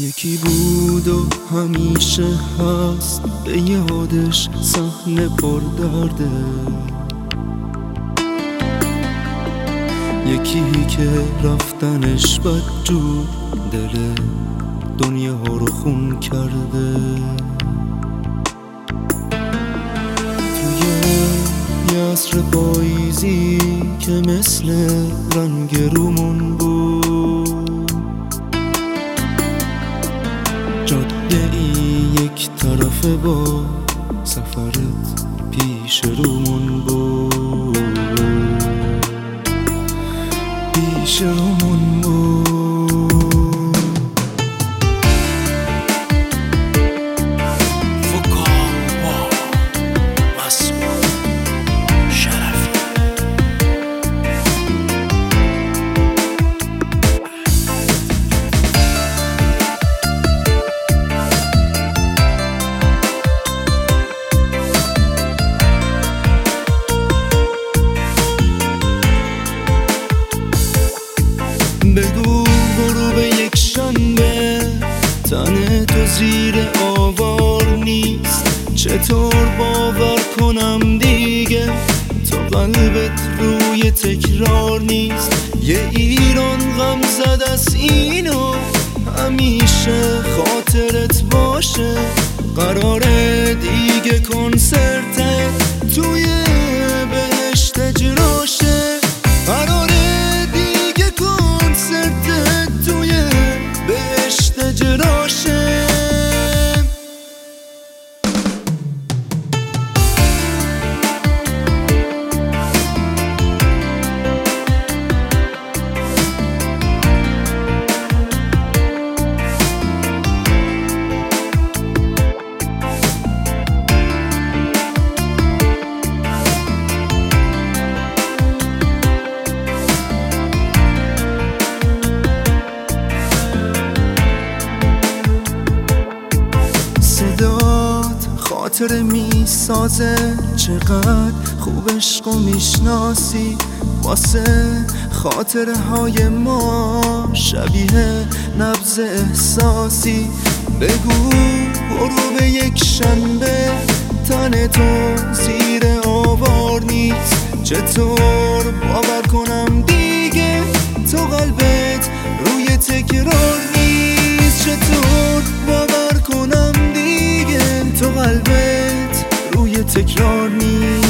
یکی بود و همیشه هست، به یادش صحنه پردرده. یکی که رفتنش بدجور دل دنیا رو خون کرده. توی یه عصر پاییزی که مثل رنگ رومون بود، جاده ای یک طرفه با سفرت پیش رومون بود، پیش رومون بود. بگو غروب یک شنبه تن تو زیر آوار نیست، چطور باور کنم دیگه تو قلبت روی تکرار نیست. یه ایران غم زد از اینو همیشه خاطرت باشه، قراره دیگه کنسرت توی بهشت اجراشه، قراره توی بهشت اجراشه. خاطر میسازه چقدر خوب عشقو میشناسی، واسه خاطره های ما شبیه نبض احساسی. بگو غروب یک شنبه تن تو زیر آوار نیست، چطور باور کنم دیگه تو قلبت روی تکرار نیست، چطور باور کنم دیگه تو قلبت روی تکرار نیست.